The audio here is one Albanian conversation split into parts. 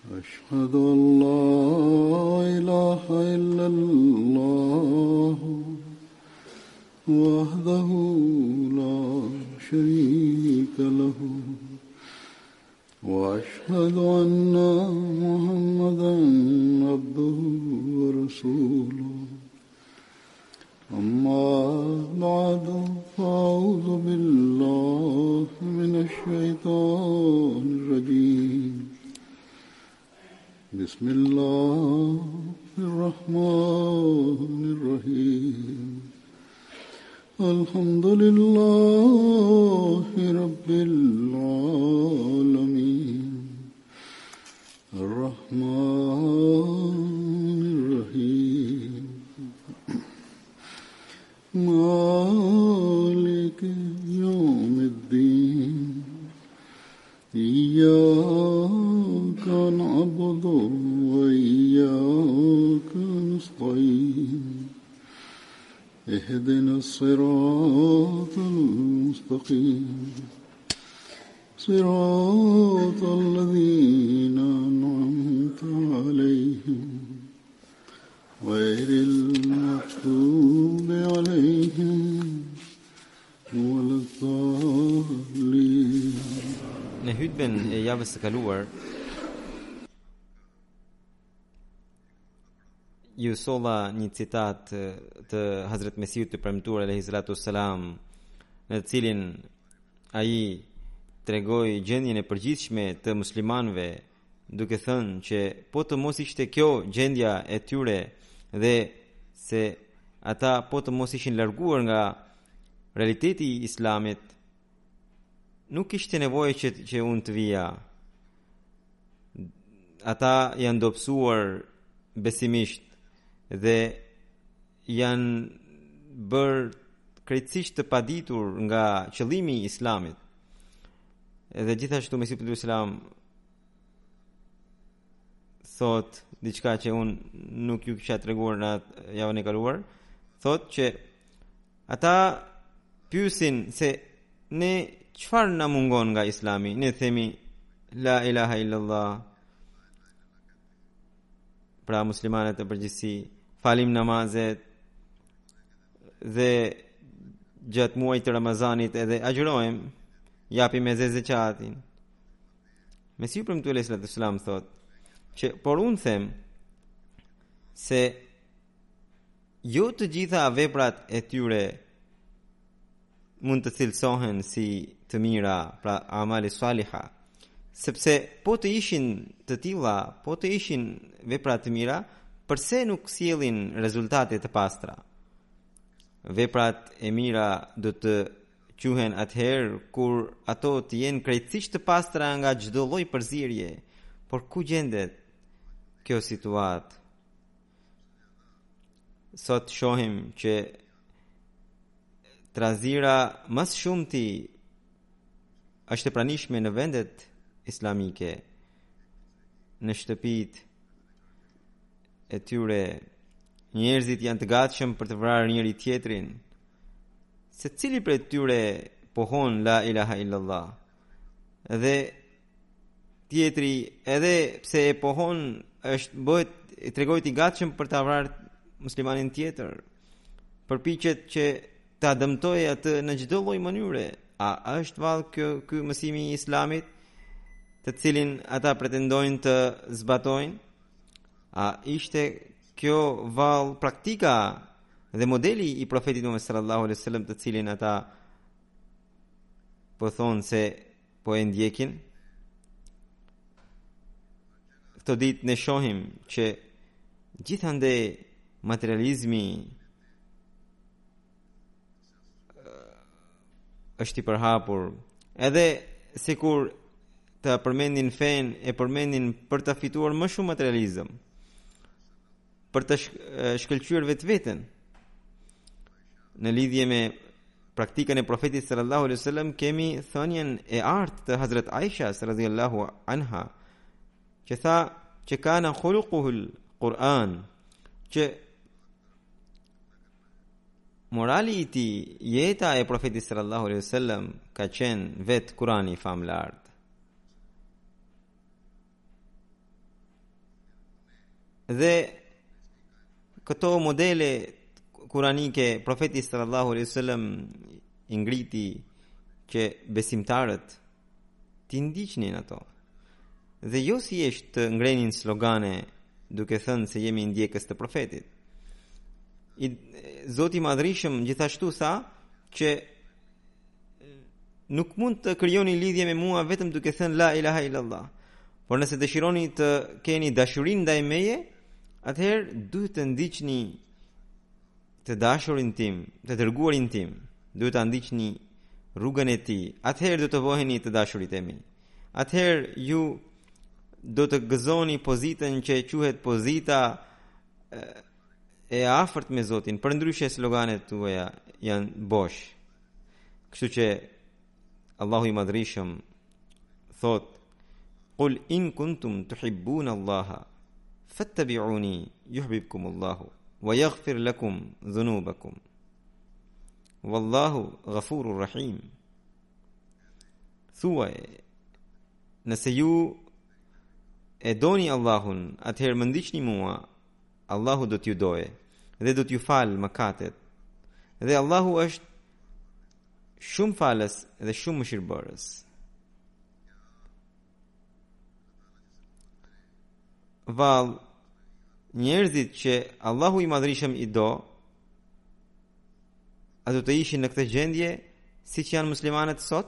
أشهد أن لا إله إلا الله وحده لا شريك له وأشهد أن محمدا عبده ورسوله أما بعد فأعوذ بالله من الشيطان الرجيم بسم الله الرحمن الرحيم الحمد لله رب العالمين الرحمن الرحيم مالك يوم الدين إياك نعبد وإياك نستعين اهدنا الصراط المستقيم صراط الذين أنعمت عليهم غير المغضوب عليهم ولا الضالين. Në hutben e javës së kaluar, ju solla një citat të Hazrat Mesiut të premtuar alayhi salatu wassalam, në të cilin ai tregoi gjendjen e përgjithshme të muslimanëve, duke thënë që po të mos ishte kjo gjendja e tyre dhe se ata po të mos ishin larguar nga realiteti i Islamit, nuk ishte nevojë që unë të vija. Ata janë dobësuar besimisht dhe janë bërë krejtësisht të paditur nga qëllimi i Islamit. Dhe gjithashtu Mesiu sallallahu alaihi wasallam thot diçka që unë nuk ju kisha treguar në javën e kaluar, thot që ata pyesin se ne çfarë na mungon nga Islami. Ne themi la ilaha illallah, pra muslimanët e përgjithësi, falim namazet dhe gjatë muajit të Ramazanit edhe agjërojmë, japim edhe zeqatin. Mesiu premtuar alayhi salatu wassalam thot që por unë them se jo të gjitha veprat e tyre mund të cilësohen si të mira, pra amale saliha, sepse po të ishin të tilla, po të ishin vepra të mira, përse nuk sjellin rezultate të pastra? Veprat e mira do të quhen atëherë kur ato të jenë krejtësisht të pastra nga çdo lloj përzierje. Por ku gjendet kjo situatë? Sot shohim që trazira më së shumti është e pranishme në vendet islamike, në shtëpitë e tyre. Njerëzit janë të gatshëm për të vrarë njëri tjetrin. Se cili prej tyre pohon la ilaha illallah, dhe tjetri edhe pse e pohon bëhet tregojt i gatshëm për ta vrarë muslimanin tjetër, përpiqet që ta dëmtojë atë në çdo lloj mënyre. A është vallë ky mësimi i Islamit të cilin ata pretendojnë të zbatojnë? A ishte kjo vallë praktika dhe modeli i profetit Muhammed sallallahu alaihi wasallam të cilin ata po thonë se po e ndjekin? Këto ditë ne shohim që gjithande materializmi është i përhapur, edhe sikur të përmendin fen, e përmendin për të fituar më shumë materializëm, për të shkëlqyer vetveten. Në lidhje me praktikën e profetit sallallahu alaihi wasallam kemi thënien e artë të Hazrat Aisha radhiyallahu anha, që tha që kana khuluquhul Quran, që morali i tij, jeta e profetit sallallahu alaihi wasallam ka qenë vetë Kurani i famlart. Dhe këto modele kuranike profeti sallallahu alaihi wasallam i ngriti që besimtarët t'i ndiqnin ato. Dhe jo si është të ngrenin slogane duke thënë se jemi ndjekës të profetit. Zoti i Madhrishëm gjithashtu tha që nuk mund të krijoni lidhje me mua vetëm duke thënë la ilaha illallah. Por nëse dëshironi të keni dashurinë ndaj meje, atëherë duhet të ndiqni të dashurin tim, të dërguarin tim, duhet të ndiqni rrugën e tij. Atëherë do të bëheni të dashurit e mi. Atëherë ju do të gëzoni pozitën që quhet pozita e afërt me Zotin, përndryshe sloganet tuaja janë bosh. Kështu që Allahu i Madhrishëm thot: "Qul in kuntum tuhibbuna Allaha fattabi'uni yuhibbukum Allahu wa yaghfir lakum dhunubakum wallahu ghafurur rahim." Thuaj, nëse ju e doni Allahun, atëherë më ndiqni mua, Allahu do t'ju doje dhe do t'ju falë mëkatet. Dhe Allahu është shumë falës dhe shumë mëshirbërës. Vallë, njerëzit që Allahu i Madhrishëm i do, a do të ishin në këtë gjendje si që janë muslimanët sot?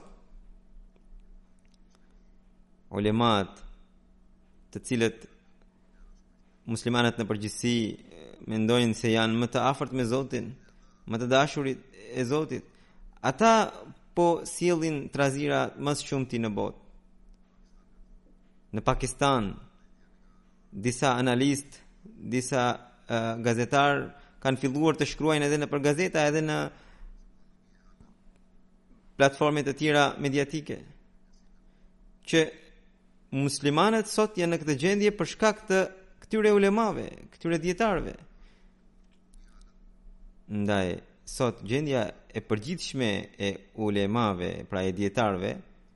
Ulemat, të cilët muslimanët në përgjithësi mendojnë se janë më të afërt me Zotin, më të dashurit e Zotit, ata po sjellin trazira më së shumti në botë. Në Pakistan, disa analist, disa gazetar kanë filluar të shkruajnë edhe në për gazeta, edhe në platformet të tjera mediatike, që muslimanët sot janë në këtë gjendje për shkak të këtyre ulemave, këtyre dietarëve. Ndaj sot gjendja e përgjithshme e ulemave, pra e dietarëve,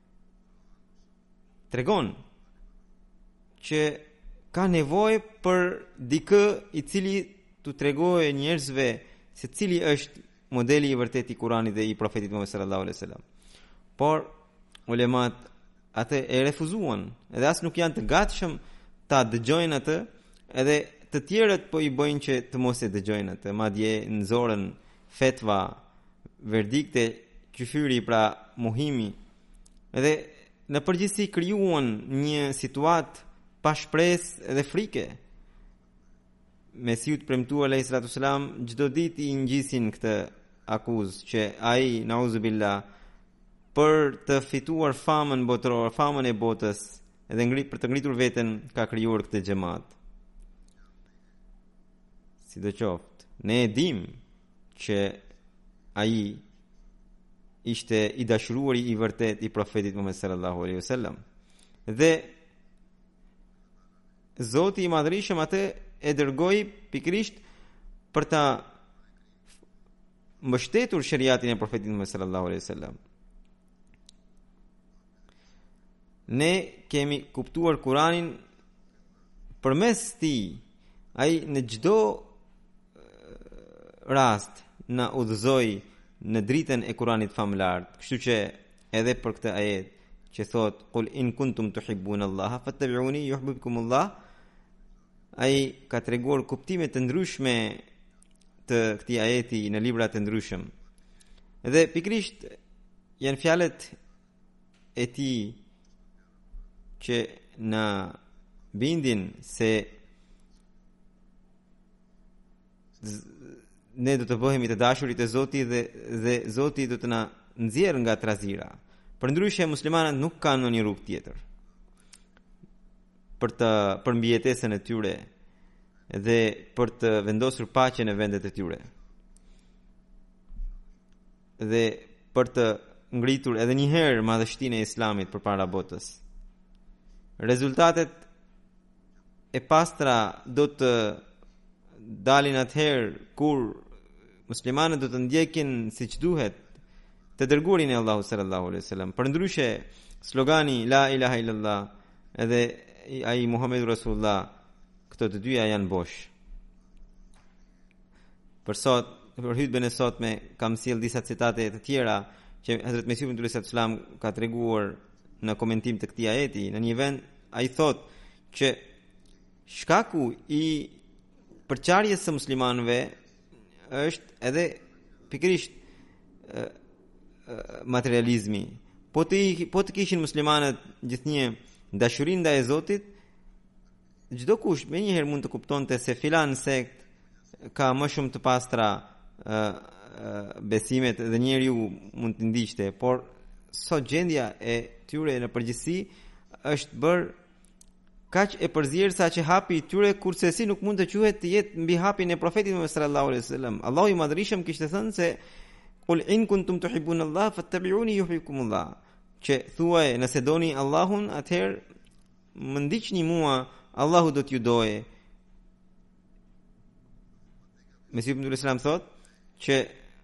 tregon që ka nevojë për dikë i cili t'u tregojë njerëzve se cili është modeli i vërtet i Kuranit dhe i profetit Muhammed sallallahu alaihi wasallam. Por ulemat atë e refuzuan, edhe as nuk janë të gatshëm ta dëgjojnë atë, edhe të tjerët po i bëjnë që të mos e dëgjojnë atë, madje nxorën fetva, verdikte, qyfyri, pra mohimi, edhe në përgjithësi krijuan një situatë pa shpresë dhe frike. Mesiut premtuar alayhi salatu wasalam çdo ditë i ngjisin këtë akuzë që ai nauzubillah për të fituar famën botërore, famën e botës, edhe për të ngritur veten ka krijuar këtë xhamat. Sidoqoftë, ne e dim që ai ishte i dashuruari i vërtet i profetit Muhammed sallallahu alaihi wasallam. Dhe Zoti i Madhrishëm atë e dërgoi pikërisht për ta mbështetur shariatin e profetit Muhammed sallallahu alaihi wasallam. Ne kemi kuptuar Kuranin përmes tij. Ai në çdo rast na udhëzoi në dritën e Kuranit famlar. Kështu që edhe për këtë ajet që thot qul in kuntum tuhibbuna Allaha fattabi'uni yuhibbukum Allah, ai ka treguar kuptime të ndryshme të këtij ajeti në libra të ndryshëm. Dhe pikërisht janë fjalët e tij që na bindin se ne do të bëhemi të dashurit e Zotit dhe Zoti do të na nxjerrë nga trazira. Përndryshe muslimanët nuk kanë ndonjë rrugë tjetër për mbijetesën e tyre dhe për të vendosur paqen në vendet e tyre. Dhe për të ngritur edhe një herë madhështinë e Islamit përpara botës. Rezultatet e pastra do të dalin atëherë kur muslimanët do të ndjekin siç duhet të dërguarin e Allahut sallallahu alaihi wasallam. Përndryshe slogani la ilaha illallah edhe ai Muhammedur Rasulullah këto të dyja janë bosh. Për hutbën e sotme kam sjell disa citate të tjera që Hazrat Mesihu ibn Islam ka treguar në komentim të këtij ajeti. Në një vend ai thotë që shkaku i përçarjes së muslimanëve është edhe pikërisht materializmi. Po të kishin muslimanët gjithnjë dashuri ndaj Zotit, çdo kush menjëherë mund të kuptonte se filan sekt ka më shumë të pastra besimet dhe njeriu mund të ndiqte, por sot gjendja e tyre në përgjithësi është bërë kaq e përzier sa që hapi i tyre kurse si nuk mund të quhet të jetë mbi hapin e profetit Muhammed sallallahu alaihi wasallam. Allahu i madhërisëm kishte thënë se qul in kuntum tuhibbuna Allah fattabi'uni yuhibbukumullah. Që thuaj nëse doni Allahun, atëherë më ndiqni mua, Allahu do t'ju dojë. Mesihu ibn Islam thotë që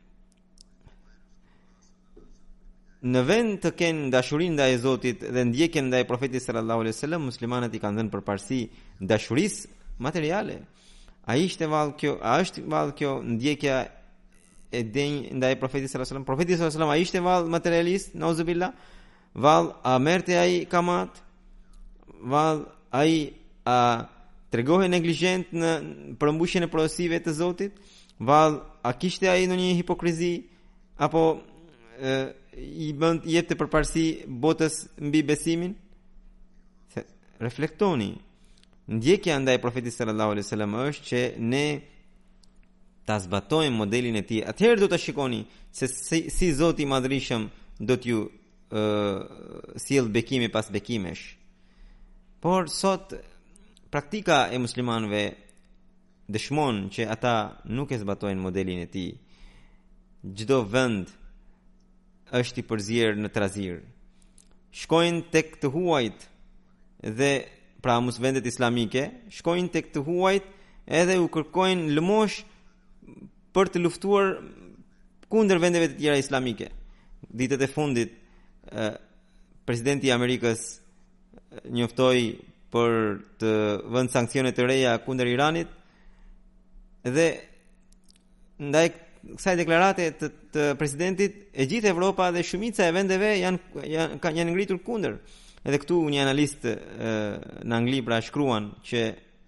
në vend të kenë dashurinë ndaj Zotit dhe ndjekjen ndaj profetit sallallahu alaihi wasallam, muslimanët i kanë dhënë përparësi dashurisë materiale. A është vallë kjo ndjekja e denj ndaj profetit sallallahu alaihi wasallam? Profeti sallallahu alaihi wasallam a ishte vallë materialist, nauzubillah? Vallë a merrte ai kamat? Vallë ai a tregohej neglizhent në përmbushjen e porosive të Zotit? Vallë a kishte ai ndonjë hipokrizi apo i jepte përparësi botës mbi besimin? Reflektoni. Ndjekja ndaj profetit sallallahu alaihi wasallam është që ne ta zbatojmë modelin e tij. Atëherë do ta shikoni se si Zoti i Madhërisëm do t'ju sjell bekimi pas bekimesh. Por sot praktika e muslimanëve dëshmon që ata nuk e zbatojnë modelin e tij. Çdo vend është i përzier në trazir. Shkojnë tek të huajt dhe pra mos vendet islamike, shkojnë tek të huajt edhe u kërkojnë lëmosh për të luftuar kundër vendeve të tjera islamike. Ditët e fundit presidenti i Amerikës njoftoi për të vënë sanksione të reja kundër Iranit dhe ndaj kësaj deklarate të presidentit e gjithë Evropa dhe shumica e vendeve janë ngritur kundër. Edhe këtu një analist në Angli pra shkruan që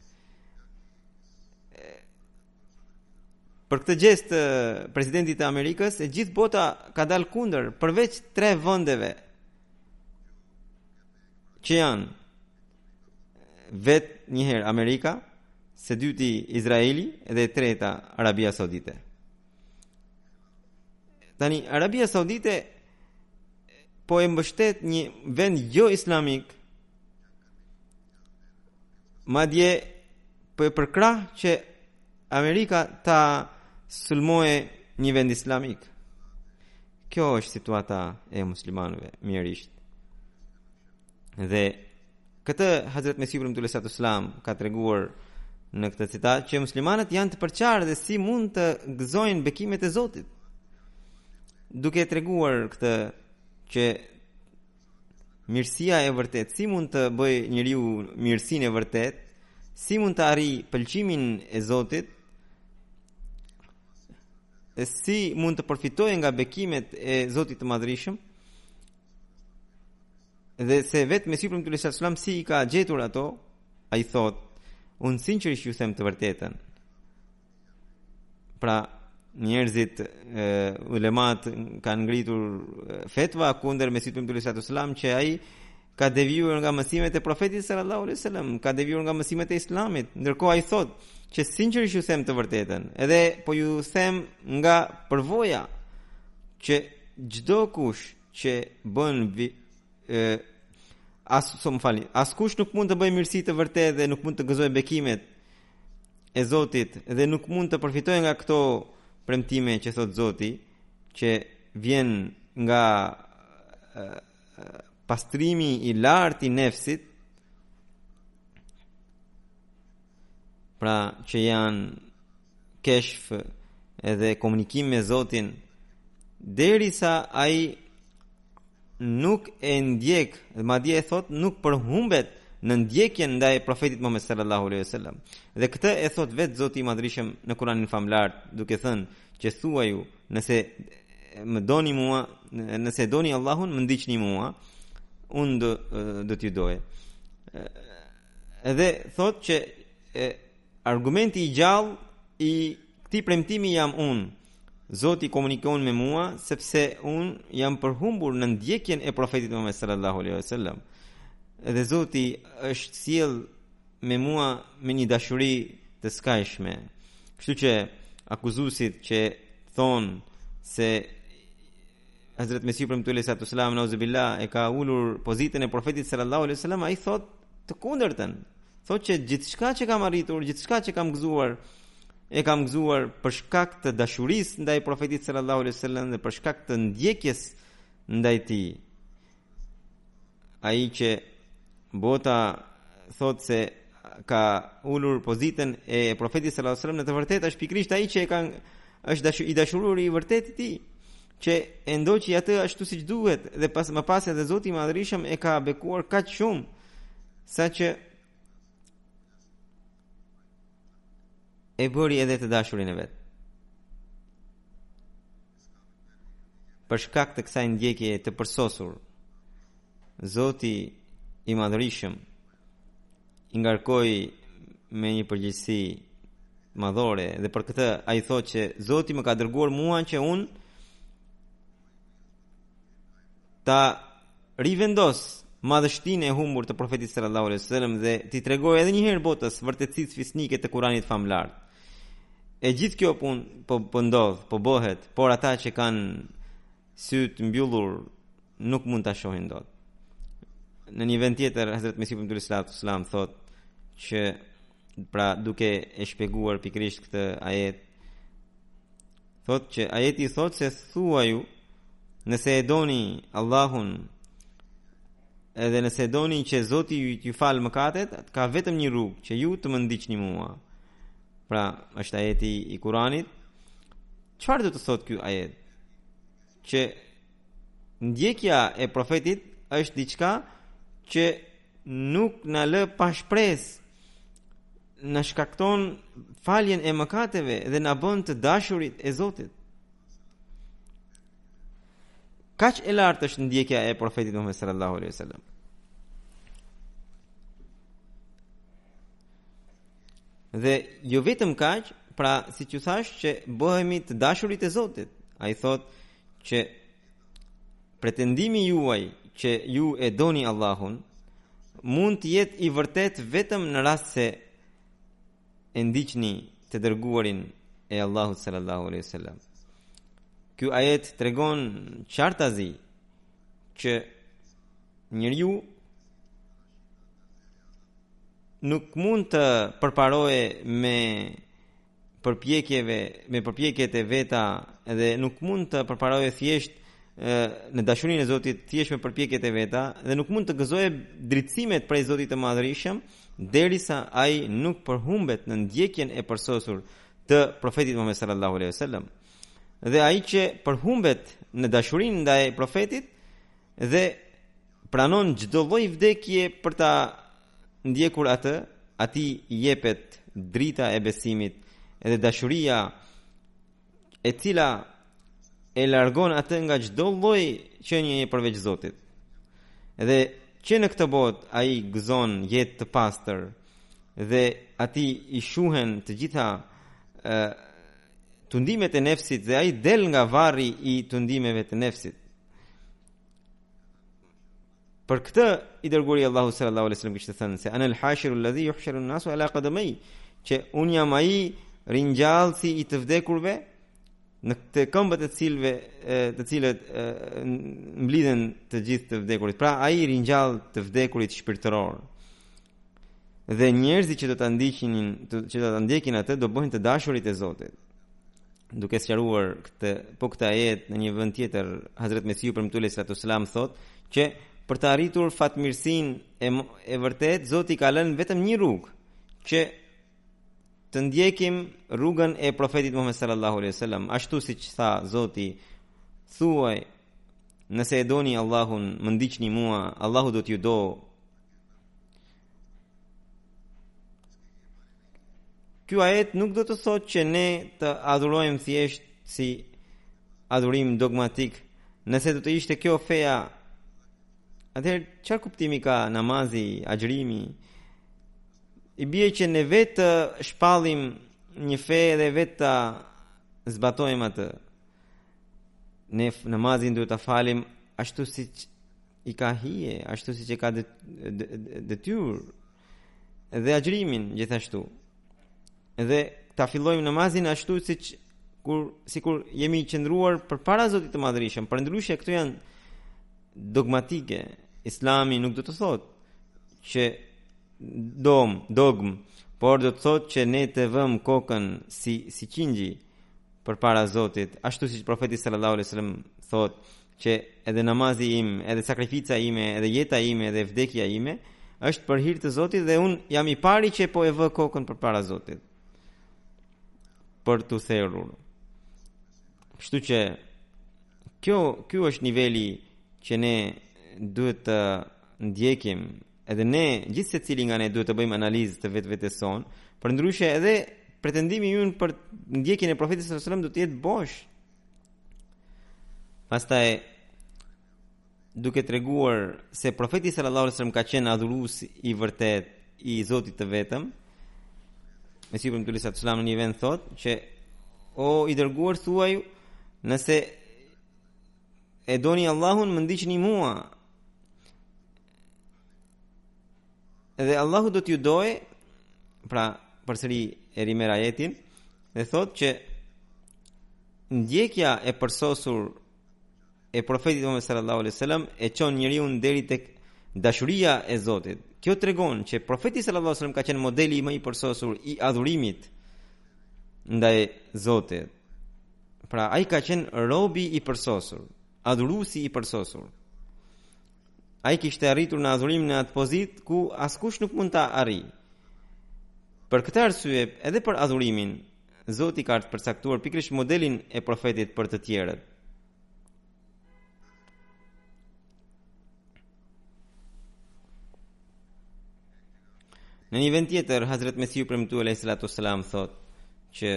për këtë gjest presidentit të Amerikës e gjithë bota ka dalë kundër përveç 3 vendeve që janë vetë njëherë Amerika, së dyti Izraeli dhe e treta Arabia Saudite. Tani Arabia Saudite po e mbështet një vend jo islamik, madje po e përkrah që Amerika ta sulmoje një vend islamik. Kjo është situata e muslimanëve mjerisht. Dhe këtë Hazrat Mesihu ibn Islam ka treguar në këtë citat që muslimanët janë të përqarë dhe si mund të gëzojnë bekimet e Zotit. Duke treguar këtë që mirësia e vërtet, si mund të bëj njeriu mirësinë e vërtet, si mund të arrijë pëlqimin e Zotit, e si mund të përfitojë nga bekimet e Zotit të Madhërisëm, dhe se vetë Mesihu ibn Islam si i ka gjetur ato, ai thot, unë sinqerisht ju them të vërtetën. Pra njerëzit ulemat kanë ngritur fetva kundër Mesihut ibn Islam që ai ka devijuar nga mësimet e profetit sallallahu alaihi wasallam, ka devijuar nga mësimet e Islamit, ndërkohë ai thot që sinqerisht ju them të vërtetën, edhe po ju them nga përvoja që çdo kush që bën askush nuk mund të bëjë mirësi të vërtetë dhe nuk mund të gëzojë bekimet e Zotit dhe nuk mund të përfitojë nga këto premtime që thot Zoti, që vjen nga pastrimi i lartë i nefsit, pra që janë keshf edhe komunikim me Zotin, derisa ai nuk e ndjek, madje e thot nuk përhumbet në ndjekjen ndaj profetit Muhammed sallallahu alaihi wasallam. Dhe këtë e thot vetë Zoti i Madhërisëm në Kur'anin famlar, duke thënë që thuaju nëse më doni mua, nëse doni Allahun, më ndiqni mua, unë do t'ju doj. Edhe thot që argumenti i gjallë i këtij premtimi jam unë. Zoti komunikon me mua sepse unë jam përhumbur në ndjekjen e profetit Muhammed sallallahu alaihi wasallam. Edhe Zoti është sjell me mua me një dashuri të skajshme. Kështu që akuzuesit që thonë se Hazrat Mesihu premtuesi sallallahu alaihi wasallam nauzubillah e ka ulur pozitën e profetit sallallahu alaihi wasallam, ai thot të kundërtën. Thot që gjithçka që kam arritur, gjithçka që kam gëzuar, e kam gëzuar për shkak të dashurisë ndaj profetit sallallahu alaihi wasallam dhe për shkak të ndjekjes ndaj tij. Ai që bota thot se ka ulur pozitën e profetit sallallahu alaihi wasallam, në të vërtetë është pikërisht ai që është i dashururi i vërtetë i tij, që e ndoqi atë ashtu siç duhet dhe më pas edhe Zoti i Madhërisëm e ka bekuar kaq shumë saqë e bëri edhe të dashurin e vet. Për shkak të kësaj ndjekje të përsosur, Zoti i Madhërisëm i ngarkoi me një përgjegjësi madhore dhe për këtë ai thotë që Zoti më ka dërguar mua që unë ta rivendos madhështinë e humbur të profetit sallallahu alaihi wasallam dhe t'i tregoj edhe një herë botës vërtetësitë fisnike të Kuranit famlar. E gjithë kjo punë po ndodh, po bëhet, por ata që kanë syt mbyllur nuk mund ta shohin dot. Në një vend tjetër Hazrat Mesihu premtuesi sallallahu alaihi wasallam thotë që pra duke e shpjeguar pikërisht këtë ajet, thotë që ajeti thotë se thuaju nëse e doni Allahun edhe nëse e doni që Zoti ju fal mëkatet, ka vetëm një rrugë, që ju të më ndiqni mua. Pra, është ajeti i Kuranit. Çfarë do të thotë ky ajet? Që ndjekja e profetit është diçka që nuk na lë pa shpresë, na shkakton faljen e mëkateve dhe na bën të dashurit e Zotit. Kaq e lartë është ndjekja e profetit Muhammed sallallahu alaihi wasallam. Dhe jo vetëm kaq, pra siç ju thash që bëhemi të dashurit e Zotit. Ai thotë që pretendimi juaj që ju e doni Allahun mund të jetë i vërtet vetëm në rast se e ndiqni të dërguarin e Allahut sallallahu alaihi wasallam. Ky ajet tregon qartazi që njeriu nuk mund të përparoje me përpjekjet e veta dhe nuk mund të përparoje thjesht në dashurinë e Zotit thjesht me përpjekjet e veta dhe nuk mund të gëzojë drejtësimet prej Zotit të Madhërisëm derisa ai nuk përhumbet në ndjekjen e përsosur të profetit Muhammed sallallahu alaihi wasallam. Dhe ai që përhumbet në dashurinë ndaj profetit dhe pranon çdo lloj vdekje për ta ndjekur atë, atij jepet drita e besimit edhe dashuria e cila e largon atë nga çdo lloj qenie përveç Zotit. Edhe që në këtë botë ai gëzon jetë të pastër dhe atij i shuhen të gjitha tundimet e nefsit dhe ai del nga varri i tundimeve të nefsit. Për këtë i dërguari Allahu sallallahu alaihi wasallam kishte thënë se anal hashiru alladhi yuhsharu an-nasu ala qadamay, që un jam ai ringjallësi i të vdekurve në të këmbët të cilët mblidhen të gjithë të vdekurit. Pra ai ringjall të vdekurit shpirtëror. Dhe njerëzit që do ta ndjekin atë do bëhen të dashurit e Zotit. Duke sqaruar këtë ajet në një vend tjetër, Hazrat Mesihu premtuesi sallallahu alaihi wasallam thotë që për të arritur fatmirësinë e vërtet, Zoti ka lënë vetëm një rrugë, që të ndjekim rrugën e profetit Muhammed sallallahu alaihi wasallam, ashtu siç tha Zoti, thuaj, nëse e doni Allahun, më ndiqni mua, Allahu do t'ju do. ky ajet nuk do të thotë që ne të adhurojmë thjesht si adhurim dogmatik. Nëse do të ishte kjo feja, atëherë çfarë kuptimi ka namazi, agjërimi? I bie që ne vetë shpallim një fe dhe vetë ta zbatojmë atë. Ne namazin duhet ta falim ashtu siç i ka hije, ashtu siç e ka detyrë, dhe agjërimin gjithashtu. Dhe ta fillojmë namazin ashtu sikur jemi qëndruar përpara Zotit të Madhërisëm. Përndryshe këto janë dogmatike. Islami nuk do të thotë që dogm, por do të thotë që ne të vëmë kokën si qingji përpara Zotit, ashtu siç profeti sallallahu alaihi wasallam thotë që edhe namazi im, edhe sakrifica ime, edhe jeta ime, edhe vdekja ime është për hir të Zotit dhe unë jam i pari që po e vë kokën përpara Zotit për të thërrur. Kështu që kjo është niveli që ne duhet të ndjekim, edhe ne gjithë secili nga ne duhet të bëjmë analizë të vetes son, përndryshe edhe pretendimi ynë për ndjekjen e profetit sallallahu alajhi wasallam do të jetë bosh. Pastaj duke treguar se profeti sallallahu alajhi wasallam ka qenë adhurues i vërtet i Zotit të vetëm, Mesiu ibn Tulisa sallallahu në një vend thotë që o i dërguar thuaj, nëse e doni Allahun më ndiqni mua, edhe Allahu do t'ju doje. Pra përsëri e rimer ajetin dhe thotë që ndjekja e përsosur e profetit Muhammed sallallahu alaihi wasallam e çon njeriu deri tek dashuria e Zotit. Kjo tregon që profeti sallallahu alaihi wasallam ka qenë modeli më i përsosur i adhurimit ndaj Zotit. Pra ai ka qenë robi i përsosur, adhuruesi i përsosur. Ai kishte arritur në adhurim në atë pozitë ku askush nuk mund ta arrijë. Për këtë arsye, edhe për adhurimin, Zoti ka përcaktuar pikërisht modelin e profetit për të tjerët. Në një vend tjetër, Hazrat Mesiu premtuar alayhi salatu wassalam thotë që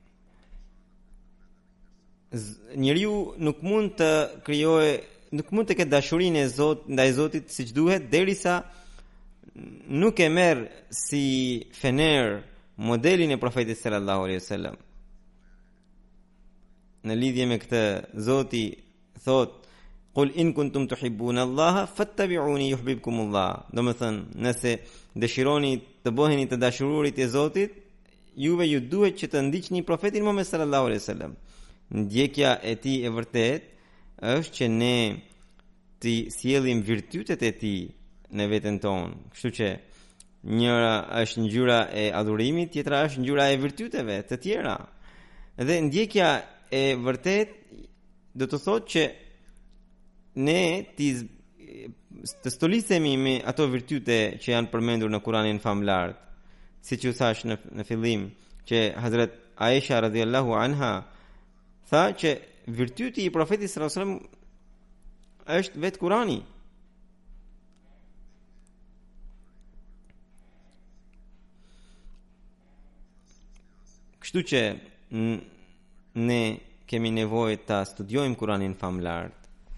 njeriu nuk mund të krijojë, nuk mund të ketë dashurinë e Zotit ndaj Zotit siç duhet derisa nuk e merr si fener modelin e profetit sallallahu alaihi wasallam. Në lidhje me këtë, Zoti thotë: "Qul in kuntum tuhibbuna Allaha fattabi'uni yuhibbukumullah." Domethënë, nëse dëshironi të bëheni të dashururit e Zotit, juve ju duhet që të ndiqni profetin Muhammed sallallahu alaihi wasallam. Ndjekja e tij e vërtet është që ne të sjellim virtytet e tij në veten tonë. Kështu që njëra është ngjyra e adhurimit, tjetra është ngjyra e virtyteve të tjera. Dhe ndjekja e vërtet do të thotë që ne të stolisemi me ato virtyte që janë përmendur në Kuranin famlar, siç u thash në fillim, që Hazrat Aisha radhiyallahu anha tha që virtyti i profetit sallallahu alajhi wasallam është vetë Kurani. Kështu që ne kemi nevojë ta studiojmë Kuranin famlar.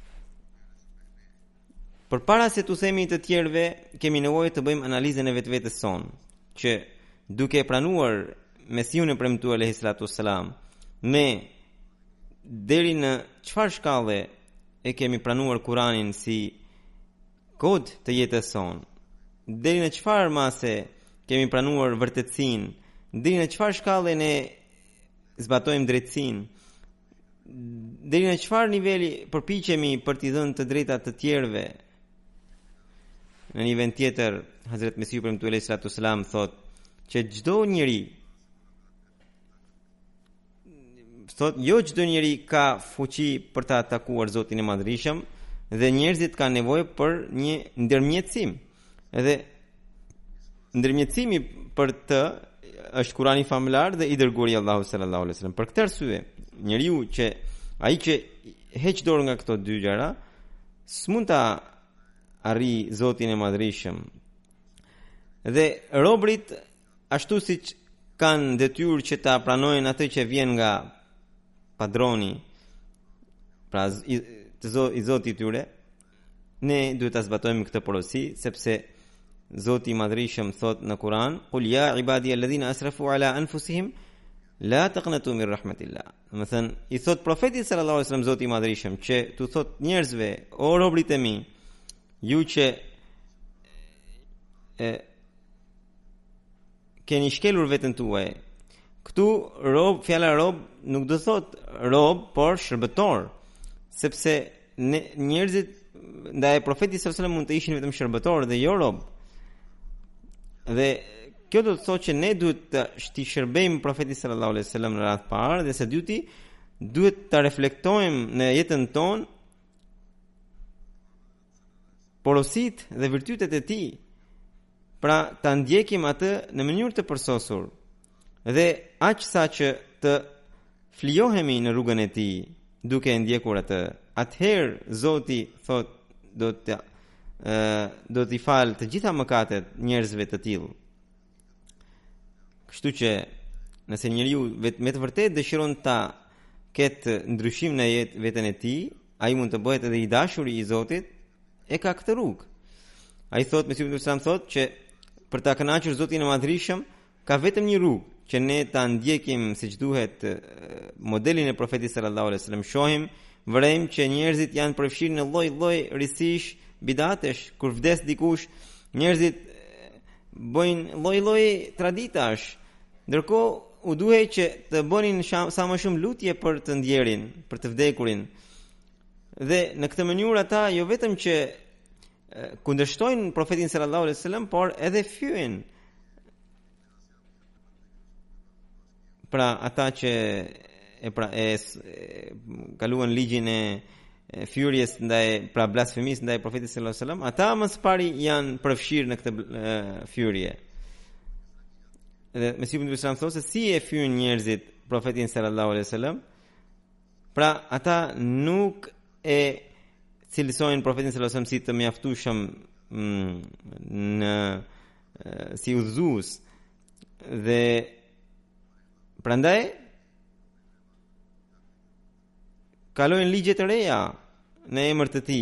Përpara se të themi të tjerëve, kemi nevojë të bëjmë analizën e vetvetes son, që duke pranuar Mesiun e premtuar alayhi salatu wassalam, ne deri në çfarë shkalle e kemi pranuar Kuranin si kod të jetës son, deri në çfarë mase kemi pranuar vërtetësinë, deri në çfarë shkalle ne zbatojmë drejtësinë, deri në çfarë niveli përpiqemi për t'i dhënë të drejtat të tjerëve. Në një vend tjetër, Hazrat Mesiu premtuar alayhi salatu wassalam thotë që çdo njeri, thotë jo çdo njeri ka fuqi për ta atakuar Zotin e Madhërisëm dhe njerëzit kanë nevojë për një ndërmjetësim. Edhe ndërmjetësimi për të është Kurani famlar dhe i dërguari Allahu sallallahu alaihi wasallam. Për këtë arsye, njeriu që ai që heq dorë nga këto dy gjëra, s'mund ta arri Zotin e Madhërisëm. Dhe robrit, ashtu siç kanë detyrë që ta pranojnë atë që vjen nga padroni, pra i Zotit tyre, ne duhet ta zbatojmë këtë porosi, sepse Zoti i Madhërisëm thot në Kur'an: "Qul ya ibadi alladhina asrafu ala anfusihim la taqnatu min rahmatillah." Do të thënë, i thot profetit sallallahu alaihi wasallam Zoti i Madhërisëm që tu thot njerëzve: "O robrit e mi, ju që keni shkelur veten tuaj." Këtu rob, fjala rob nuk do thot rob, por shërbëtor, sepse njerëzit ndaj profetit sallallahu alaihi wasallam mund të ishin vetëm shërbëtor dhe jo rob. Dhe kjo do të thotë që ne duhet të shërbejmë profetit sallallahu alaihi wasallam në radhë parë, dhe së dyti duhet të reflektojmë në jetën tonë porositë dhe virtytet e tij, pra ta ndjekim atë në mënyrë të përsosur, dhe aq sa që të flijohemi në rrugën e tij duke ndjekur atë, atëherë Zoti thotë do t'i falë të gjitha mëkatet njerëzve të tillë. Kështu që nëse njeriu me të vërtetë dëshiron ta ketë ndryshim në veten e tij, ai mund të bëhet edhe i dashur i Zotit, e ka këtë rrugë. Ai thot, Mesihu sallallahu alaihi wasallam thot që për ta kënaqur Zotin e Madhërisëm ka vetëm një rrugë, që ne ta ndjekim siç duhet modelin e profetit sallallahu alaihi wasallam. Shohim, vërejmë që njerëzit janë përfshirë në lloj-lloj risish, bidatesh, kur vdes dikush, njerëzit bëjnë lloj-lloj traditash, ndërkohë u duhej që të bënin sa më shumë lutje për të ndjerin, për të vdekurin. Dhe në këtë mënyrë ata jo vetëm që kundërshtojnë profetin sallallahu alaihi wasallam, por edhe fyen. Pra ata që kaluan ligjin e fyrjes ndaj, pra blasfemisë ndaj profetit sallallahu alaihi wasallam, ata më së pari janë përfshirë në këtë fyrje. Dhe Mesihu sallallahu alaihi wasallam thotë se si e fyen njerëzit profetin sallallahu alaihi wasallam, pra ata nuk e cilësojnë profetin sallallahu alaihi wasallam si të mjaftueshëm si udhëzues, dhe prandaj kalojnë ligje të reja në emër të tij.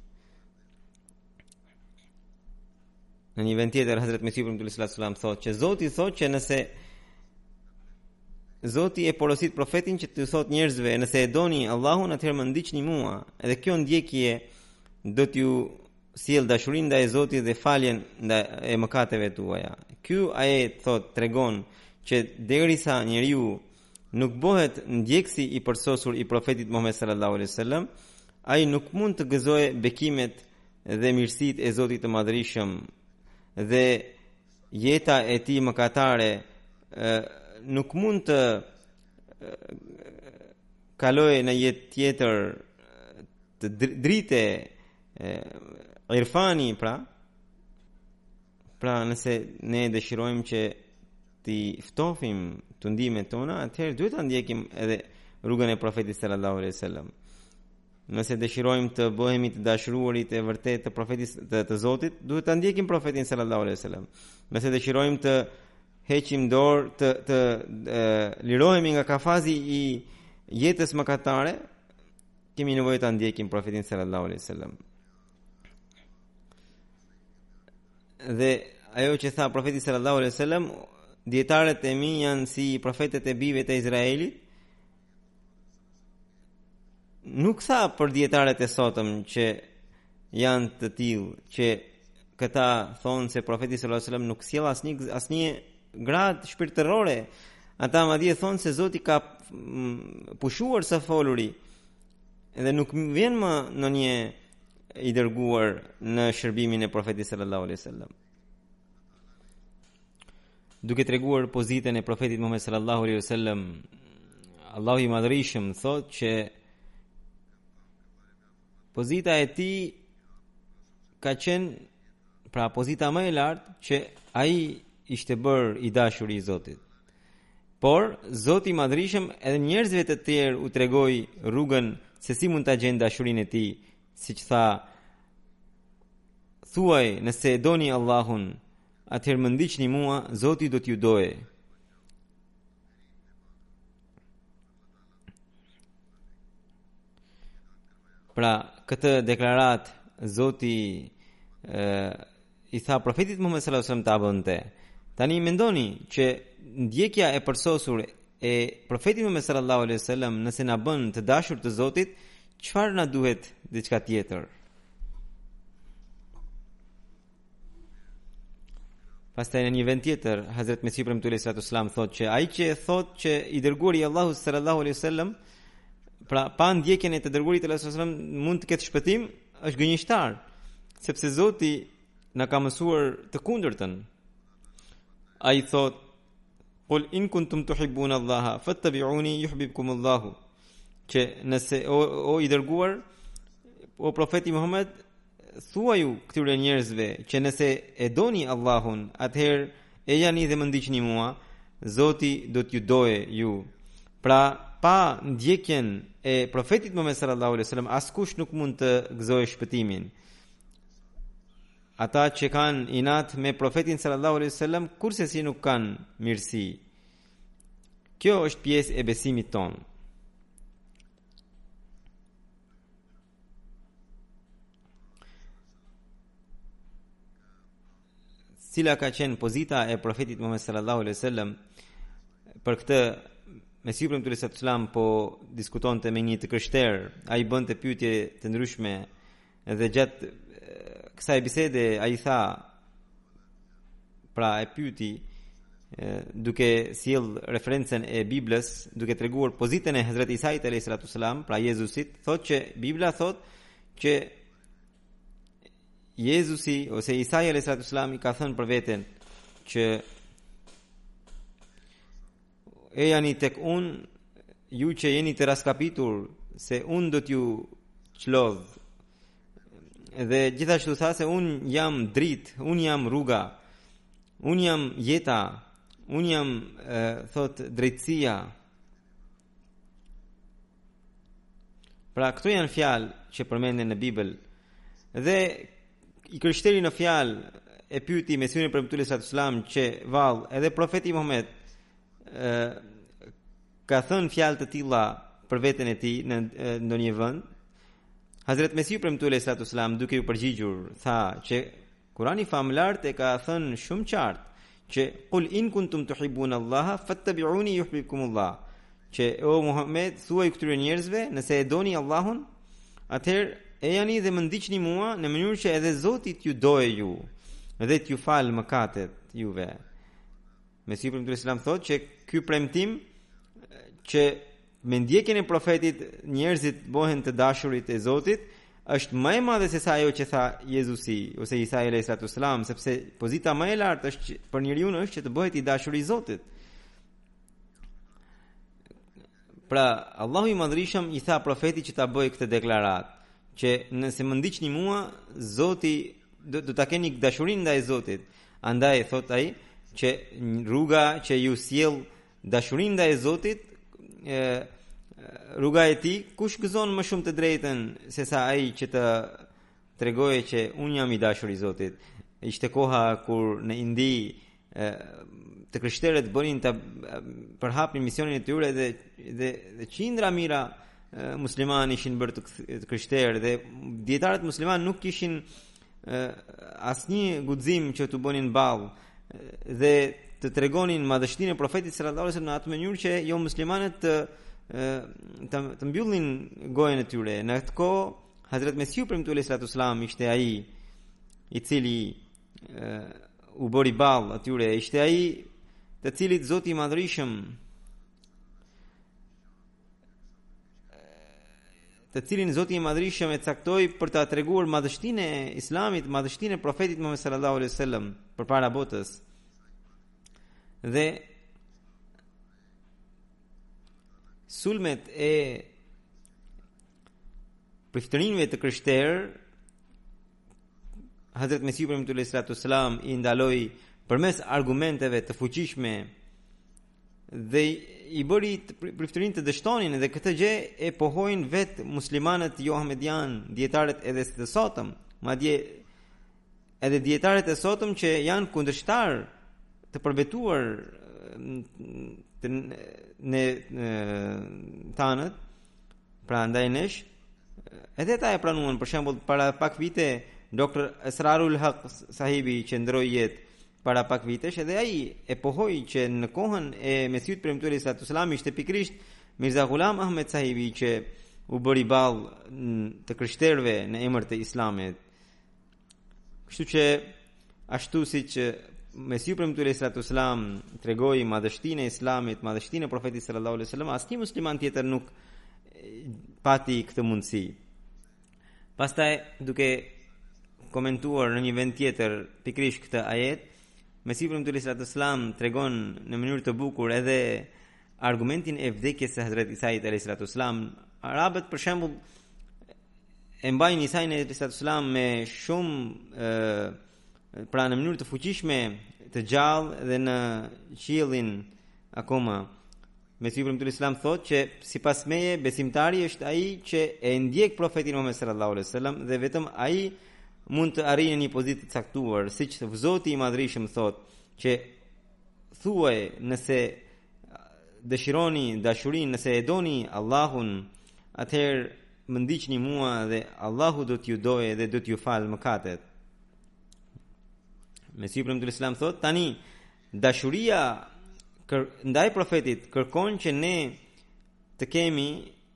Në një vend tjetër Hazrat Mesihu sallallahu alaihi wasallam thotë që Zoti thotë që nëse Zoti e porosit profetin që të thotë njerëzve: "Nëse e doni Allahun, atëherë më ndiqni mua." Edhe kjo ndjekje do t'ju sjell dashurinë ndaj Zotit dhe faljen e mëkateve tuaja. Ky ajet thotë tregon që derisa njeriu nuk bëhet ndjekësi i përsosur i profetit Muhammed sallallahu alaihi wasallam, ai nuk mund të gëzojë bekimet dhe mirësitë e Zotit të Madhërisëm, dhe jeta e tij mëkatare nuk mund të kalojë në jetë tjetër të drite irfani, pra nëse ne dëshirojmë që t'i ftofim të ndimet tona, atëherë duhet ta ndjekim edhe rrugën e profetit sallallahu alaihi wasallam. Nëse dëshirojmë të bëhemi të dashuruarit e vërtet të profetit të Zotit, duhet ta ndjekim profetin sallallahu alaihi wasallam. Nëse dëshirojmë të heqim dorë, të lirohemi nga kafazi i jetës mëkatare, kemi nevojë ta ndjekim profetin sallallahu alaihi wasallam. Dhe ajo që tha profeti sallallahu alaihi wasallam, dietarët e mi janë si profetët e bijve të Izraelit, nuk tha për dietarët e sotëm që janë të tillë, që këta thonë se profeti sallallahu alaihi wasallam nuk sjell asnjë grad shpirtërore. Ata madje thonë se Zoti ka pushuar së foluri dhe nuk vjen më në një i dërguar në shërbimin e profetit sallallahu alaihi wasallam. Duke treguar pozitën e profetit Muhammed sallallahu alaihi wasallam, Allahu i Madhërisëm thotë që pozita e tij ka qenë, pra pozita më e lartë, që ai ishte bërë i dashur i Zotit. Por Zoti i Madhërisëm edhe njerëzve të tjerë u tregoi rrugën se si mund ta gjejnë dashurinë e tij, siç tha: "Thuaj, nëse e doni Allahun, atëherë më ndiqni mua, Zoti do t'ju dojë." Pra këtë deklarat Zoti I tha profetit Muhammed sallallahu alaihi wasallam ta bënte. Tani mendoni që ndjekja e përsosur e profetit Muhammed sallallahu alaihi wasallam nëse na bën të dashur të Zotit, çfarë na duhet diçka tjetër? Pastaj në një vend tjetër, Hazrat Mesihu premtuari sallallahu alaihi wasallam thotë që ai që thotë që I dërguari I Allahut sallallahu alaihi wasallam, pra pa ndjekjen e të dërguarit sallallahu alaihi wasallam mund të ketë shpëtim, është gënjeshtar, sepse Zoti na ka mësuar të kundërtën. Ai thotë: "Qul in kuntum tuhibbuna Allaha fattabi'uni yuhibbukum Allahu." Që nëse o I dërguar, o profeti Muhammed, thuaju këtyre njerëzve që nëse e doni Allahun, atëherë e jani dhe më ndiqni mua, Zoti do t'ju doje ju. Pra, pa ndjekjen e profetit Muhammed sallallahu alaihi wasallam, askush nuk mund të gëzojë shpëtimin. Ata që kanë inat me profetin sallallahu alaihi wasallam, kurse si nuk kanë mirësi. Kjo është pjesë e besimit tonë. Cila ka qenë pozita e profetit Muhammed sallallahu alaihi wasallam? Për këtë Mesihu premtuari sallallahu alaihi wasallam po diskutonte me një të krishterë, ai bënte pyetje të ndryshme dhe gjatë kësaj bisede ai tha, pra e pyeti duke sjell referencën e Biblës, duke treguar pozitën e Hazrat Isait alayhi salatu wasalam, pra Jezusit, thotë që Bibla thotë që Jezusi ose Isai alayhi salatu wasalam I ka thënë për veten që e jani tek unë, ju që jeni të raskapitur, se unë do t'ju çlodh. Dhe gjithashtu tha se unë jam dritë, unë jam rruga, unë jam jeta, unë jam thot drejtësia. Pra këto janë fjalë që përmenden në Bibël. Dhe I krishterë në fjalë e pyeti Mesihun e premtuar sallallahu alaihi wasallam që vallë edhe profeti Muhammed ka thënë fjalë të tilla për veten e tij në ndonjë vend. Hazrat Mesihu premtuar sallallahu alaihi wasallam duke u përgjigjur tha që Kurani famlar e ka thënë shumë qartë që qul in kuntum tuhibbuna Allaha fattabi'uni yuhibbukum Allah, që o Muhammed thuaj këtyre njerëzve nëse e doni Allahun, atëherë e jani dhe më ndiqni mua në mënyrë që edhe Zoti t'ju doje ju dhe t'ju falë mëkatet juve. Mesihu premtuari sallallahu alaihi wasallam thotë që ky premtim që me ndjekjen e profetit njerëzit bëhen të dashurit e Zotit është më e madhe se sa ajo që tha Jezusi ose Isa alayhi salatu wasalam, sepse pozita më e lartë është për njeriu është që të bëhet I dashur I Zotit. Pra Allahu I Madhërisëm I tha profetit që ta bëjë këtë deklaratë, që nëse më ndiqni mua, Zoti do ta keni dashurinë ndaj Zotit. Andaj thot ai që rruga që ju sjell dashurinë ndaj Zotit, rruga e tij, kush gëzon më shumë të drejtën se sa ai që të tregojë që unë jam I dashur I Zotit. Ishte koha kur në Indi të krishterët bënin të përhapin misionin e tyre dhe qindra mira musliman ishin bërë të krishterë dhe dietarët musliman nuk kishin asnjë guxim që të bënin ballë dhe të tregonin madhështinë e profetit sallallahu alaihi wasallam në atë mënyrë që jo muslimanët të mbyllin gojën e tyre. Në atë kohë Hazrat Mesihu premtuari sallallahu alaihi wasallam ishte ai I cili u bëri ballë atyre, ishte ai të cilit Zoti I Madhërisëm të cilin Zoti I Madhërisëm e caktoi për ta treguar madhështinë e Islamit, madhështinë e profetit Muhammed sallallahu alaihi wasallam përpara botës. Dhe sulmet e priftërinëve të krishterë Hazrat Mesihu premtuari sallallahu alaihi wasallam I ndaloi përmes argumenteve të fuqishme dhe I bëri priftërinë të dështonin dhe këtë gjë e pohojnë vetë muslimanët jo ahmedian, dietarët edhe të sotëm, madje edhe dietarët e sotëm që janë kundërshtar të përbetuar në tanët, pra ndaj nesh edhe ata e pranuan. Për shembull, para pak vite Dr. Esrarul Haq sahibi që ndroi jetë para pak vitesh, edhe ai e pohoi që në kohën e Mesihut premtuar sallallahu alaihi wasallam ishte pikërisht Mirza Ghulam Ahmed sahibi që u bëri ball të krishterëve në emër të Islamit. Kështu që ashtu siç Mesiu premtuar sallallahu alaihi wasallam tregoi madhështinë e Islamit, madhështinë e profetit sallallahu alaihi wasallam, asnjë musliman tjetër nuk pati këtë mundësi. Pastaj duke komentuar në një vend tjetër pikërisht këtë ajet, Mesiu premtuar sallallahu alaihi wasallam tregon në mënyrë të bukur edhe argumentin e vdekjes së Hazrat Isait alayhi salatu wasalam. Arabët për shembull e mbajnë Isain alayhi salatu wasalam me shumë pra në mënyrë të fuqishme të gjallë dhe në qiellin akoma. Mesiu premtuar Islam thotë që sipas meje besimtari është ai që e ndjek profetin Muhammed sallallahu alaihi wasallam dhe vetëm ai mund të arrijë një pozitë të caktuar, siç Zoti i Madhërisëm thotë që thuaj nëse dëshironi dashurinë, nëse e doni Allahun, atëherë më ndiqni mua dhe Allahu do t'ju dojë dhe do t'ju falë mëkatet. Mesiu premtuar Islam thotë tani dashuria ndaj profetit kërkon që ne të kemi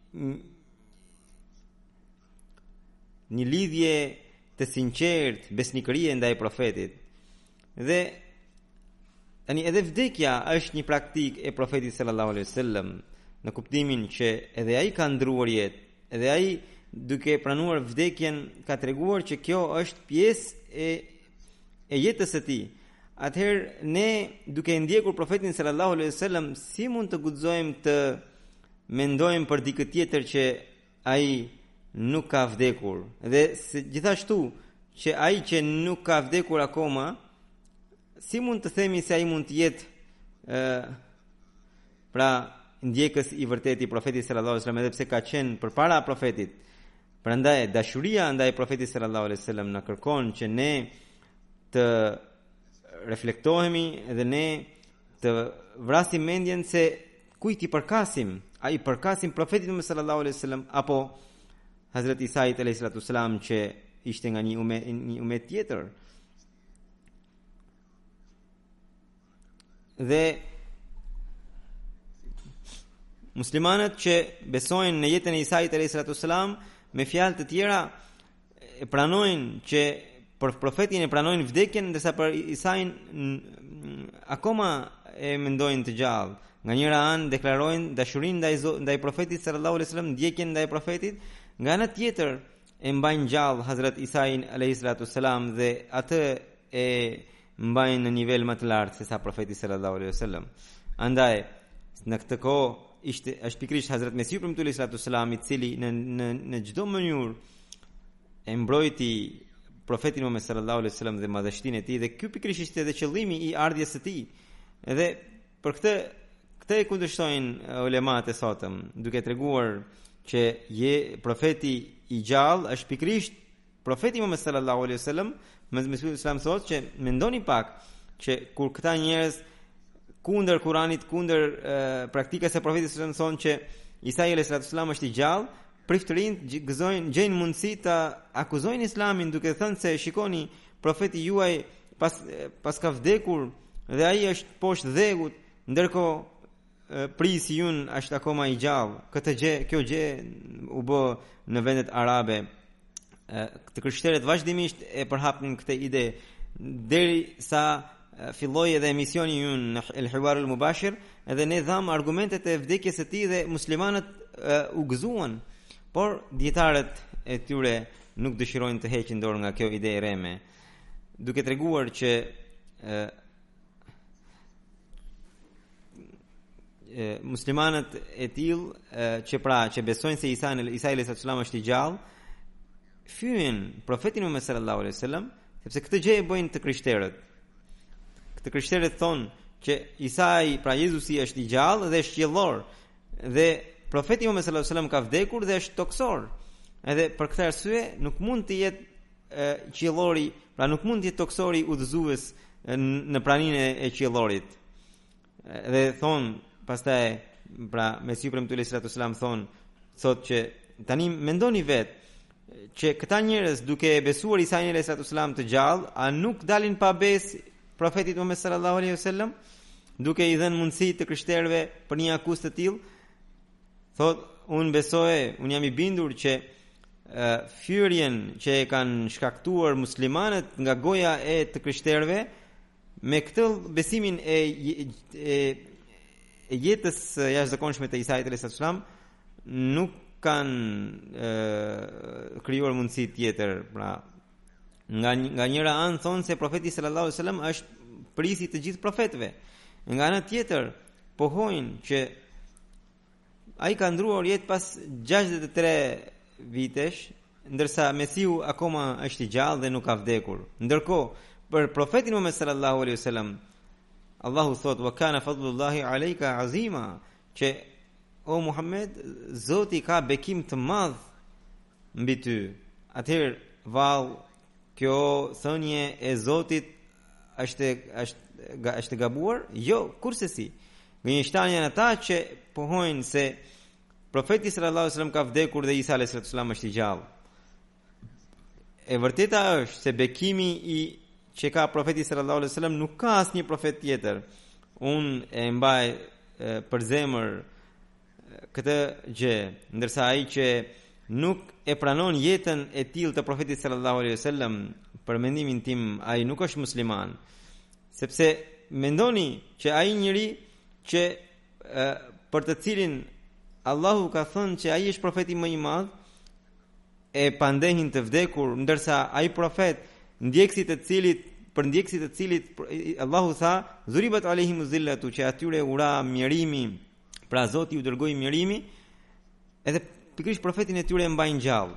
një lidhje të sinqert, besnikërie ndaj profetit. Dhe tani edhe vdekja është një praktikë e profetit sallallahu alaihi wasallam, në kuptimin që edhe ai ka ndruar jetë, edhe ai duke pranuar vdekjen ka treguar që kjo është pjesë e jetës së tij. Atëherë ne duke ndjekur profetin sallallahu alaihi wasallam, si mund të guxojmë të mendojmë për dikë tjetër që ai nuk ka vdekur, dhe gjithashtu që ai që nuk ka vdekur akoma, si mund të themi se ai mund të jetë pra ndjekës i vërtetë i profetit sallallahu alaihi wasallam, edhe pse ka qenë përpara profetit. Prandaj dashuria ndaj profetit sallallahu alaihi wasallam na kërkon që ne të reflektohemi dhe ne të vrasim mendjen se kujt i përkasim, a i përkasim profetit më sallallahu alaihi wasallam apo Hazrat Isait alayhi salatu wasalam që ishte nga një umet tjetër. Dhe muslimanët që besojnë në jetën e Isait alayhi salatu wasalam me fjalë të tjera e pranojnë që për profetin e pranojnë vdekjen, ndërsa për Isain akoma e mendojnë të gjallë. Nga njëra anë deklarojnë dashurinë ndaj profetit sallallahu alaihi wasallam, ndjekjen ndaj profetit, nga ana tjetër e mbajnë gjallë Hazrat Isain alayhi salatu wasalam dhe atë e mbajnë në nivel më të lartë se sa profeti sallallahu alaihi wasallam. Andaj në këtë kohë është pikërisht Hazrat Mesiu premtuar alayhi salatu wasalam i cili në çdo mënyrë e mbrojti profetin Muhammed sallallahu alaihi wasallam dhe madhështinë e tij, dhe ky pikërisht ishte edhe qëllimi i ardhjes së tij. Edhe për këtë e kundërshtojnë ulemat e sotëm, duke treguar që profeti i gjallë është pikërisht profeti Muhammed sallallahu alaihi wasallam. Mesiu Islam thotë që mendoni pak që kur këta njerëz kundër Kuranit, kundër praktikës së profetit sallallahu alaihi wasallam thonë që Isa alayhi salam është i gjallë, priftërin gjejnë mundësi të akuzojnë Islamin duke thënë se shikoni profeti juaj pas ka vdekur dhe ai është poshtë dhegut, ndërkohë prisi jun është akoma i gjallë. Kjo gjë u bë në vendet arabe. Të krishterët vazhdimisht e përhapnin këtë ide derisa filloi edhe emisioni ynë në El Hiwar El Mubashir, edhe ne dham argumentet e vdekjes së tij dhe muslimanët u gëzuan. Por dietarët e tyre nuk dëshirojnë të heqin dorë nga kjo ide e reme, duke treguar që muslimanët e tillë që besojnë se Isa alayhi salam është i gjallë, fyen profetin Muhammed sallallahu alaihi wasallam, sepse këtë gjë e bëjnë të krishterët. Këtë krishterët thonë që Isa, pra Jezusi, është i gjallë dhe është qiellor, dhe profeti Muhammed sallallahu alaihi wasallam ka vdekur dhe është toksor. Edhe për këtë arsye nuk mund të jetë qiellori, pra nuk mund të jetë toksori udhëzues në praninë e qiellorit. Dhe thon pastaj, pra Mesiu premtuar sallallahu alaihi wasallam thotë që tani mendoni vetë që këta njerëz duke besuar Isa alayhi salam të gjallë, a nuk dalin pa besë profetit Muhammed sallallahu alaihi wasallam, duke i dhënë mundësi të krishterëve për një akuzë të tillë? Thot, unë besoj, unë jam i bindur që fyrjen që e kanë shkaktuar muslimanët nga goja e të krishterëve, me këtë besimin e jetës jashtëzakonshme të Isait alayhi salam, nuk kanë krijuar mundësi tjetër. Pra, nga njëra anë thonë se profeti sallallahu alaihi wasallam është prisi të gjithë profetëve. Nga ana tjetër pohojnë që ai ka ndruar jetë pas 63 vitesh, ndërsa Mesiu akoma është i gjallë dhe nuk ka vdekur. Ndërkohë, për profetin Muhammed sallallahu alaihi wasallam, Allahu thot: "Wa kana fadlullahi alayka azima", që o Muhammed, Zoti ka bekim të madh mbi ty. Atëherë, vallë, kjo thënie e Zotit është gabuar? Jo, kurse si. Gënjeshtarë janë ata që pohojnë se profeti sallallahu alaihi wasallam ka vdekur dhe Isa alayhi salam është i gjallë. E vërteta është se bekimi që ka profeti sallallahu alaihi wasallam nuk ka asnjë profet tjetër. Unë e mbaj për zemër këtë gjë, ndërsa ai që nuk e pranon jetën e tillë të profetit sallallahu alaihi wasallam, për mendimin tim ai nuk është musliman, sepse mendoni që ai njeri që për të cilin Allahu ka thënë që ai është profeti më i madh, e pandehin të vdekur, ndërsa ai profet për ndjekësit të cilit Allahu tha: "Zuribat alehim zillatu", që atyre ura mjerimi, pra Zoti u dërgoi mjerimi, edhe pikërisht profetin e tyre e mbajnë gjallë,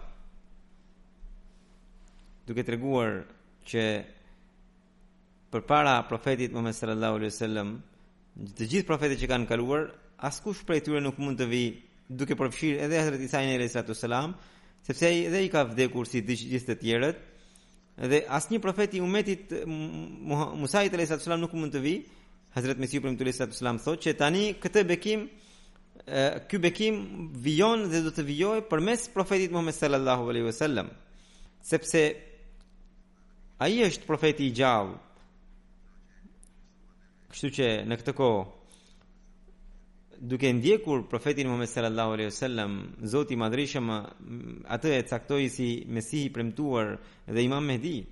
duke treguar që përpara profetit Muhammed sallallahu alaihi wasallam, të gjithë profetët që kanë kaluar, askush prej tyre nuk mund të vi, duke përfshirë edhe Hazrat Isa alayhi salam, sepse ai edhe i ka vdekur si gjithë të tjerët, dhe asnjë profet i umetit Musait alayhi salam nuk mund të vi. Hazrat Mesiu alayhi salam thotë që tani këtë bekim, ky bekim vijon dhe do të vijojë përmes profetit Muhammed sallallahu alaihi wasallam, sepse ai është profeti i gjallë. Kështu që në këtë kohë, duke ndjekur profetin Muhammed sallallahu alaihi wasallam, Zoti i Madhërisëm atë e caktoi si Mesihi i premtuar dhe Imam Mehdi,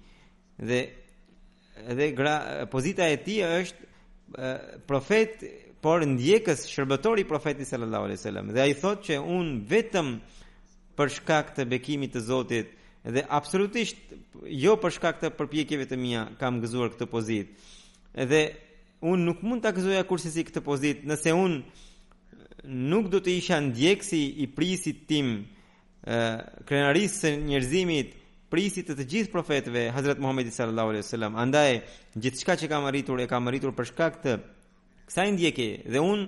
dhe pozita e tij është profet, por ndjekës, shërbëtor i profetit sallallahu alaihi wasallam. Dhe ai thotë që unë vetëm për shkak të bekimit të Zotit dhe absolutisht jo për shkak të përpjekjeve të mia kam gëzuar këtë pozitë. Dhe unë nuk mund ta gëzoja kurse si këtë pozitë nëse unë nuk do të isha ndjekësi i prisit tim, krenarisë së njerëzimit, prisit të gjithë profetëve, Hazrat Muhammedi sallallahu alaihi wasallam. Andaj gjithçka që kam arritur e kam arritur për shkak të kësaj ndjekje, dhe unë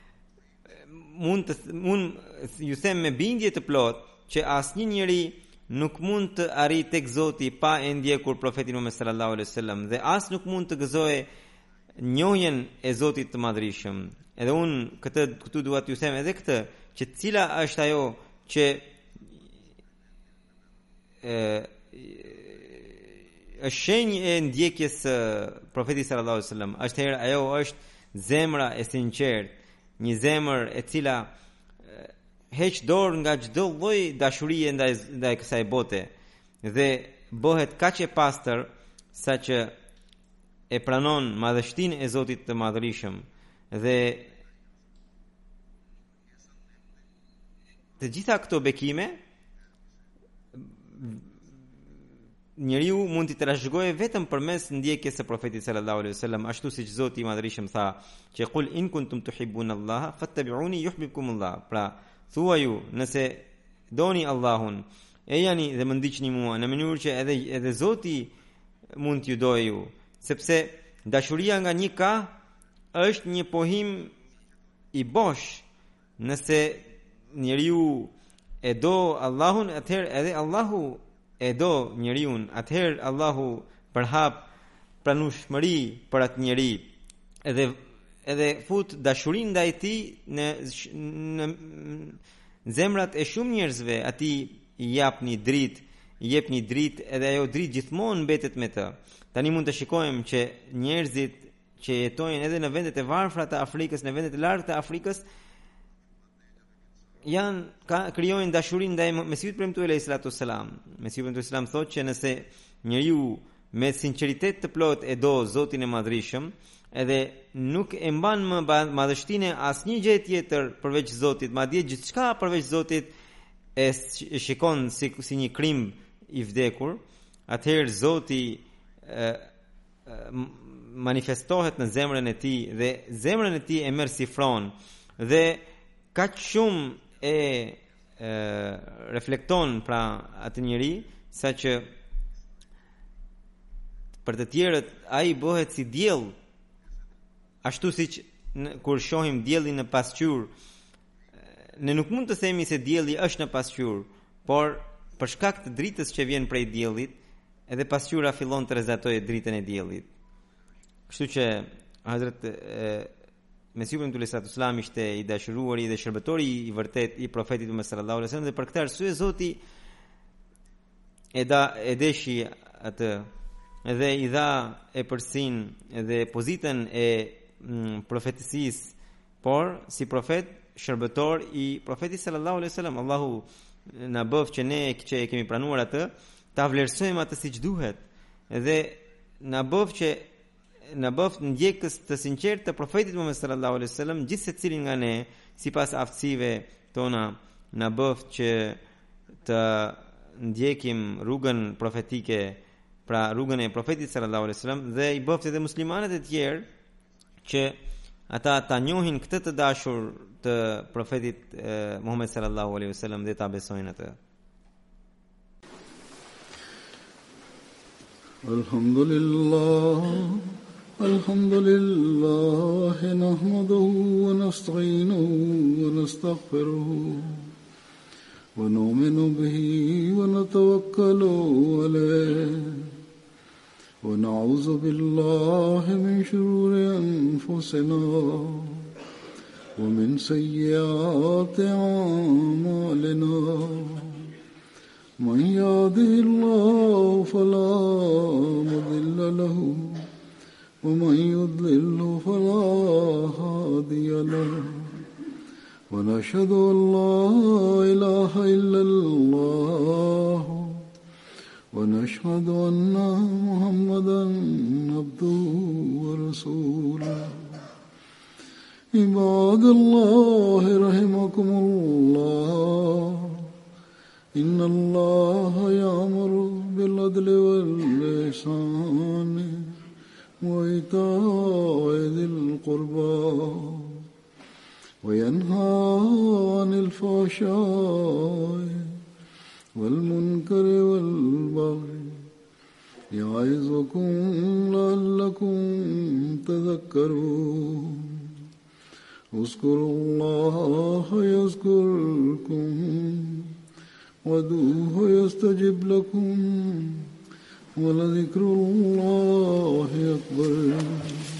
ju them me bindje të plot që asnjë njeri nuk mund të arrijë tek Zoti pa e ndjekur profetin Muhammed sallallahu alaihi wasallam, dhe as nuk mund të gëzojë njohjen e Zotit të Madhërisëm. Edhe unë këtu dua t'ju them edhe këtë, që cila është ajo që është shenjë e ndjekjes së profetit sallallahu alaihi wasallam. Ajo është zemra e sinqertë, një zemër e cila heq dorë nga çdo lloj dashurie ndaj kësaj bote dhe bëhet kaq e pastër saqë e pranon madhështinë e Zotit të Madhërisëm. Dhe të gjitha këto bekime njeriu mund t'i trashëgojë vetëm përmes ndjekjes së profetit sallallahu alaihi wasallam, ashtu siç Zoti i Madhërisëm tha që qul in kuntum tuhibbuna Allah fattabi'uni yuhibbukum Allah. Pra, thua ju, nëse doni Allahun, ejani dhe më ndiqni mua, në mënyrë që edhe Zoti mund t'ju dojë ju, sepse dashuria nga një ka është një pohim i bosh. Nëse njeriu e do Allahun, atëherë edhe Allahu e do njeriu, atëherë Allahu përhap pranueshmëri për atë njeri, edhe fut dashurinë ndaj tij zemrat e shumë njerëzve atij i jep një dritë edhe ajo dritë gjithmonë mbetet me të. Tani mund të shikojmë që njerëzit që jetojnë edhe në vendet e varfra të Afrikës, në vendet e largë të Afrikës, krijojnë dashurinë ndaj Mesihut premtuar alayhis salatu wassalam. Mesihu premtuar selam thotë që nëse njeriu me sinqeritet të plot e do Zotin e Madhrishëm, edhe nuk e mban më madhështinë asnjë gjë tjetër përveç Zotit, madje gjithçka përveç Zotit e shikon si një krim i vdekur, atëherë Zoti manifestohet në zemrën e tij dhe zemrën e tij e merr si fron dhe kaq shumë e reflekton pra atë njeri saqë për të tjerët ai bëhet si diell, ashtu siç kur shohim diellin në pasqyrë, ne nuk mund të themi se dielli është në pasqyrë, por për shkak të dritës që vjen prej diellit, edhe pasqyra fillon të rrezatojë dritën e diellit. Kështu që Hazrat Mesihu alayhi salatu ishte i dashuruari dhe shërbëtori i vërtet i profetit Muhammed sallallahu alaihi wasallam, dhe për këtë arsye Zoti e deshi atë dhe i dha e përsin dhe pozitën e profetësisë, por si profet shërbëtor i profetit sallallahu alaihi wasallam. Allahu na bëf që ne që e kemi pranuar atë ta vlerësojmë atë siç duhet dhe na bëf ndjekës të sinqertë të profetit Muhammed sallallahu alaihi wasallam, gjithë secilin nga ne sipas aftësive tona, na bëf që të ndjekim rrugën profetike, pra rrugën e profetit sallallahu alaihi wasallam, dhe i bëft edhe muslimanët e tjerë që ata ta njohin këtë të dashur të profetit Muhammed sallallahu alaihi wasallam dhe ta besojnë atë. Alhamdulillah nahmaduhu wa nasta'inuhu wa nastaghfiruhu wa nu'minu bihi wa natawakkalu alayhi ونعوذ بالله من شرور أنفسنا ومن سيئات أعمالنا من يهده الله فلا مضل له ومن يضلل فلا هادي له ونشهد أن لا إله إلا الله ونشهد أن محمدا عبده ورسوله عباد الله رحمكم الله إن الله يأمر بالعدل والإحسان وإيتاء ذي القربى وينهى عن الفحشاء والمنكر والبغي يعظكم لعلكم تذكرون اذكروا الله يذكركم وادعوه يستجب لكم ولذكر الله أكبر.